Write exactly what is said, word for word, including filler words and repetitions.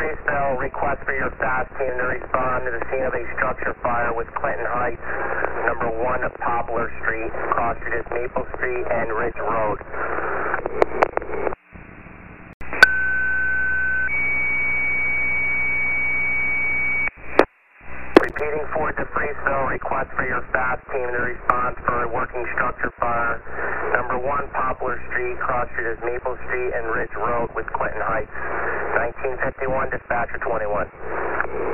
Freesville, request for your fast team to respond to the scene of a structure fire with Clinton Heights, number one Poplar Street, cross street is Maple Street and Ridge Road. Repeating Ford to Freesville, request for your fast team to respond for a working structure fire, number one Poplar Street, cross street is Maple Street and Ridge Road with Clinton Heights. nineteen fifty-one, dispatcher twenty-one.